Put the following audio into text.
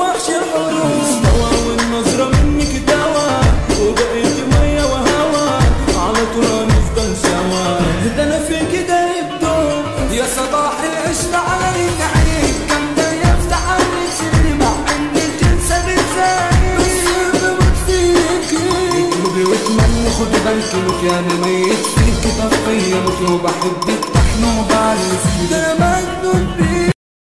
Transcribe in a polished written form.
وحش الحروب مستوى والنظرة منك دوا وبقيت مية وهوا على طول هنفضل سوا ده انا فيك دايب دوب يا صباح القشطة علي النعيم كم ده يفتح عني سري مع ان الجنسة بتزايد بس بموت فيكي اطلبي واتمني خدي بالكي موت يا انا ميت فيكي طفية موت وبحبك طحن وبعرف ده مجنون